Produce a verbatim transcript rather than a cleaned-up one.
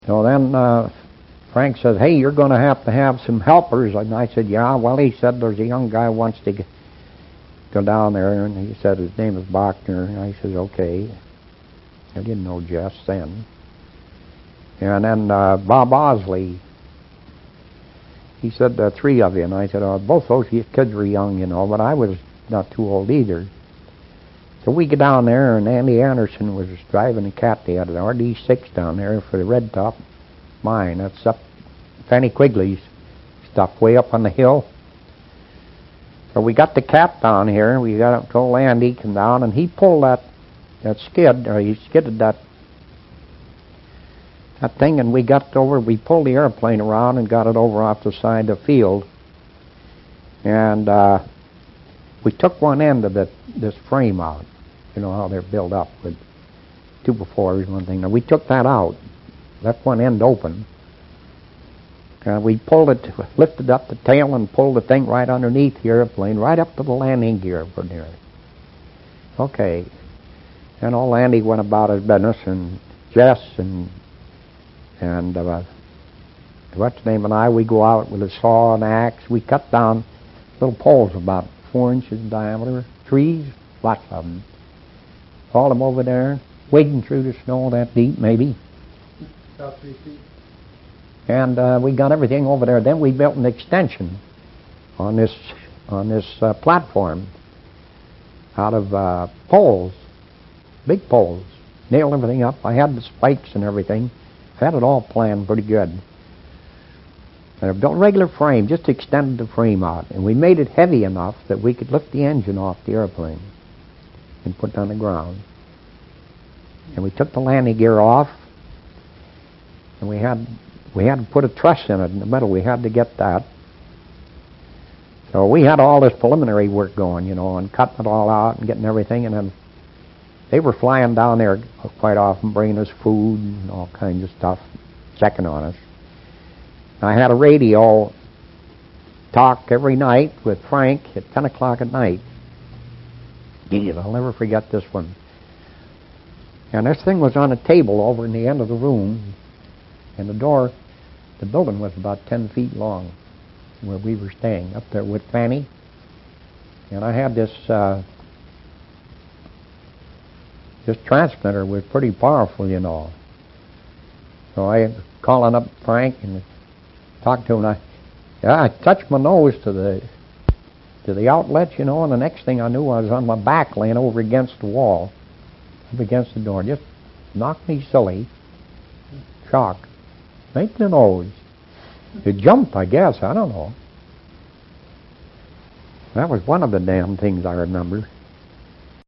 So then uh, Frank says, hey, you're going to have to have some helpers. And I said, yeah. Well, he said, there's a young guy who wants to g- go down there. And he said his name is Bachner. And I said, okay. I didn't know Jess then. And then uh, Bob Osley, he said, uh, three of you. And I said, oh, both those kids were young, you know, but I was not too old either. So we get down there, and Andy Anderson was driving a cat. They had an R D six down there for the Red Top mine. That's up Fanny Quigley's stuff, way up on the hill. So we got the cat down here. We got up to old Andy, come down, and he pulled that that skid, or he skidded that that thing, and we got over. We pulled the airplane around and got it over off the side of the field, and uh, we took one end of the, this frame out. You know how they're built up with two befores, one thing. Now we took that out, left one end open. Uh, we pulled it, lifted up the tail and pulled the thing right underneath the airplane, right up to the landing gear from there. Okay. And old Andy went about his business, and Jess and and uh, what's the name and I, we go out with a saw and axe. We cut down little poles about four inches in diameter, trees, lots of them. Hauled them over there, wading through the snow that deep, maybe. About three feet. And uh, we got everything over there. Then we built an extension on this on this uh, platform out of uh, poles, big poles. Nailed everything up. I had the spikes and everything. Had it all planned pretty good. And I built a regular frame, just extended the frame out. And we made it heavy enough that we could lift the engine off the airplane and put it on the ground. And we took the landing gear off, and we had we had to put a truss in it in the middle. We had to get that. So we had all this preliminary work going, you know, and cutting it all out and getting everything. And then they were flying down there quite often, bringing us food and all kinds of stuff, checking on us. I had a radio talk every night with Frank at ten o'clock at night. Geez, I'll never forget this one. And this thing was on a table over in the end of the room, and the door, the building was about ten feet long where we were staying, up there with Fanny. And I had this uh, this transmitter was pretty powerful, you know. So I calling up Frank and talked to him. And I, yeah, I touched my nose to the to the outlet, you know, and the next thing I knew, I was on my back laying over against the wall, up against the door. Just knocked me silly. Shock. Right in the nose. It jumped, I guess. I don't know. That was one of the damn things I remember.